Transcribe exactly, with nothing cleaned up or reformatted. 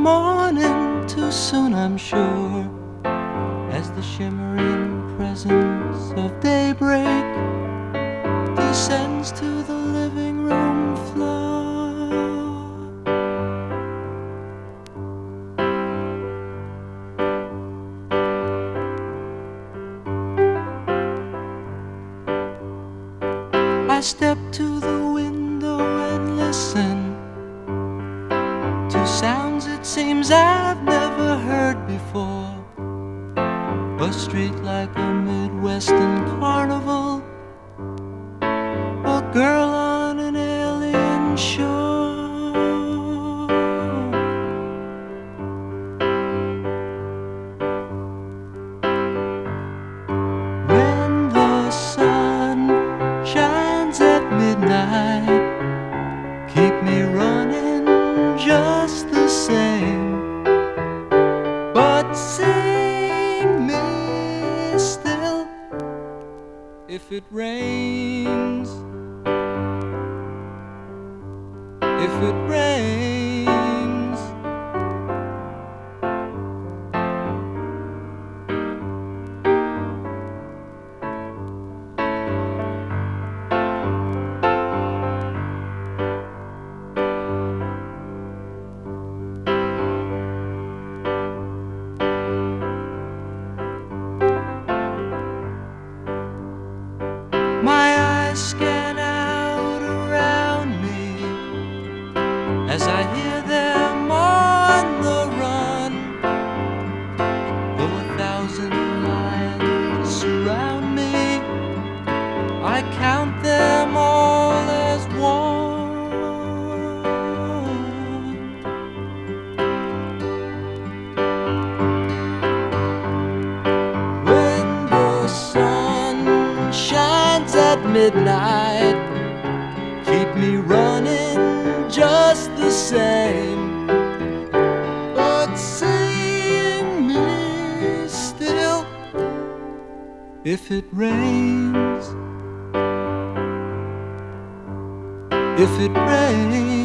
morning too soon, I'm sure, as the shimmering presence of daybreak descends to the living room floor. I step to the window and listen to sounds it seems I've never heard before. A street like a Midwestern carnival, a girl on an alien shore. When the sun shines at midnight, keep me running just the same, but sing me still if it rains, if it rains. My eyes scan out around me as I hear them on the run. Though a thousand lions surround me, I count them all as one. When the sun shines at midnight, keep me running just the same, but sing me still if it rains, if it rains.